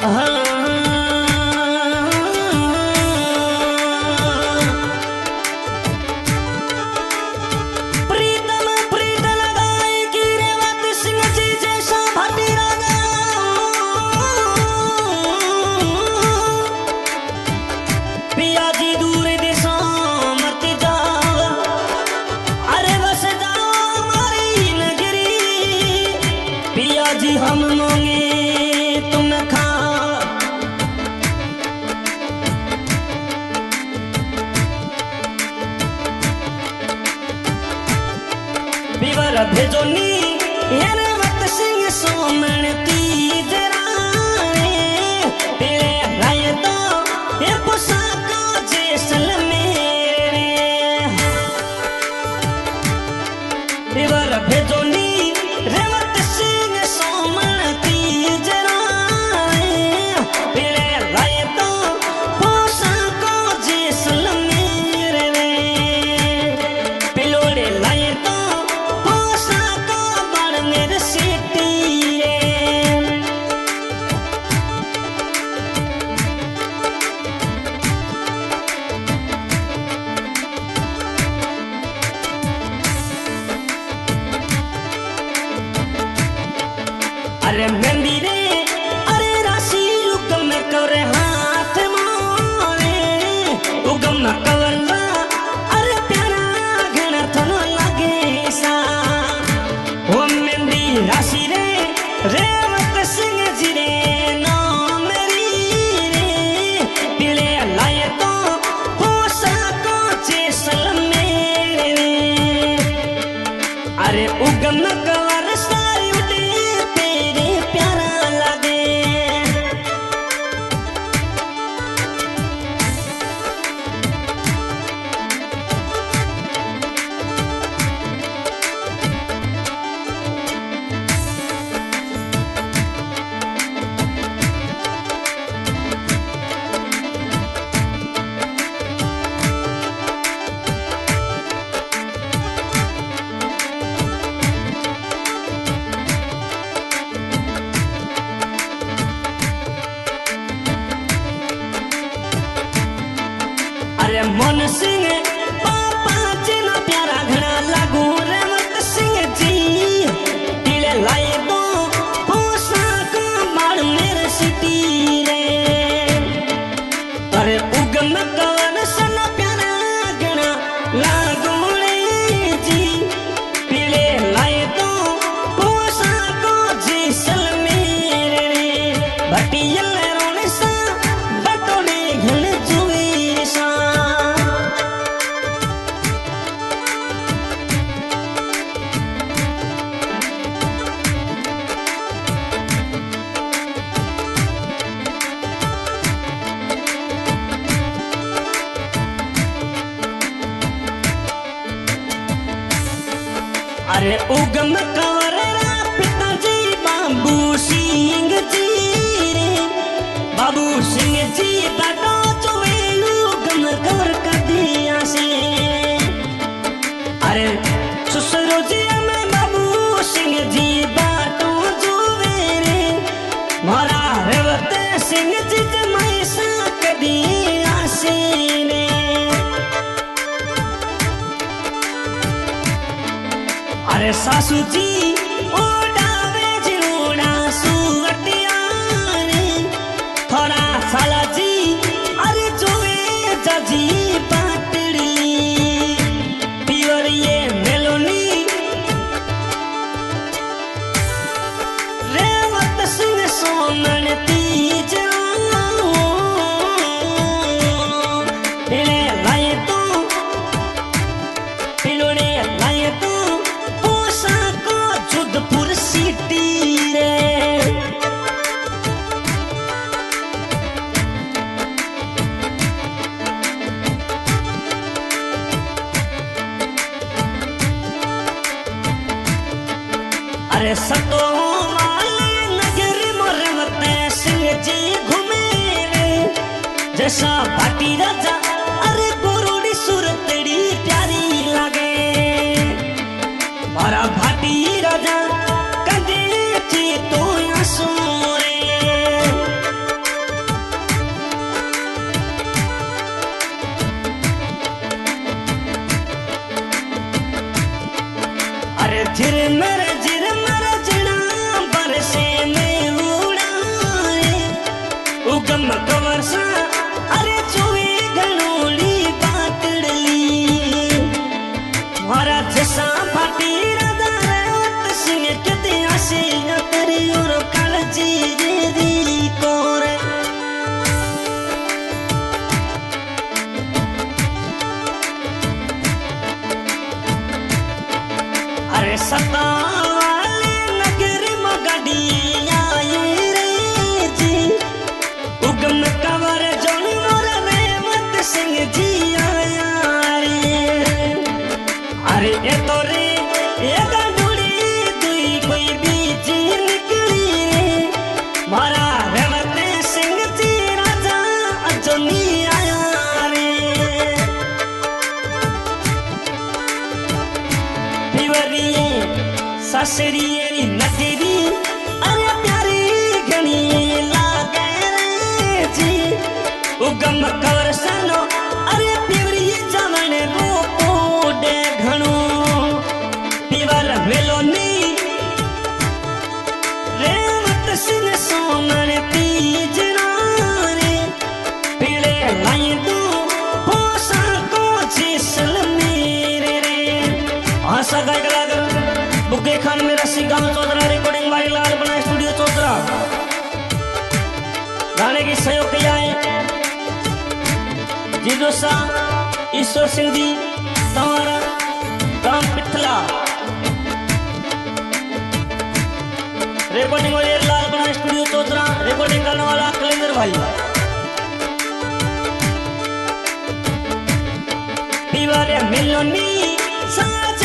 हम मांगे तुम खा बिवर भेजोनी यार वत सिंह सोमन तीज राणे तेरे राय तो ये पोशाका जैसलमेर बिवर भेजोनी अरे मेहंदी रे अरे राशि उगम करे हाथ मारे उगम कवला अरे प्यारा घना थनो लगे सा ओ मेहंदी राशि रे रेवत सिंह जी रे नाम मेरी रे दिले लाए तो पोशाको जैसलमेर रे अरे उगम कवर अरे मन सिंह पापा जी ना प्यारा घना लागू रेवत सिंह जी दिले लाए दो पोशाक बाड़ मेरे सिटी रे अरे उगम कवन सन प्यारा घना लागू रे जी दिले लाए दो पोशाक जैसलमेर रे भटियल रोने सा बटोले घन जुए सा अरे उगम कंवरा पिताजी बाबू सिंह जी रे बाबू सिंह जी बाटो चुवे उगम कंवर का दिया से अरे ससुरो जी में बाबू सिंह जी बाटो जुवे रे मारा रेवत सिंह जी जमाई सा कदी आसे ने अरे सासू जी ओडावे जिरोड़ा सुवटिया रे थोड़ा साला जी अरे जोवे जाजी पाटड़ी पिवर ये मेलोनी रेवत सिंह सोमन तीज दिले लाए तो पिलोड़े लाए तो जोधपुर सिटी रे अरे सतो वाले नगर मोरवत सिंह जी घूमे रे जैसा भाटी राजा अरे गोरोड़ी सुरतड़ी प्यारी लगे मारा भाटी राजा कदे थी तो सोरे मेरे जिना बरसे में उड़ाए उगम कवर सा अरे चुए घणोली बातड़ली मारा जसा फाटी राधा रेवत सिंह कदे आसे करी और कालजी दी कोर अरे सतावाले नगरी मगड़ी आई रे जी उगम कवर जोन मोर रेवत सिंह जी आया रे अरे ए तो रे ए गंडुड़ी दुई कोई बीच निकली रे मारा रेवत सिंह जी राजा अजनी आया रे पिवरी ससरी नगरी अरे प्यारी घनी लागे रे जी उगम कवर सनो अरे पिवरी जमन रो दे घणो पिवर वेलोनी रेवत सिंह सोमन तीजना रे पीले लाई तू होसा को जिसल मेरे रे आशा गाय कलाकार बुके खान में रस्सी गांव चौधरा रिकॉर्डिंग भाई लाल बना स्टूडियो चौधरा गाने की सहयोग किया है जीजो सा ईश्वर सिंह जी तंवारा गांव पिथला रिकॉर्डिंग वाले लाल बना स्टूडियो चौधरा रिकॉर्डिंग करने वाला कलेंदर भाई पीवारे मिलोनी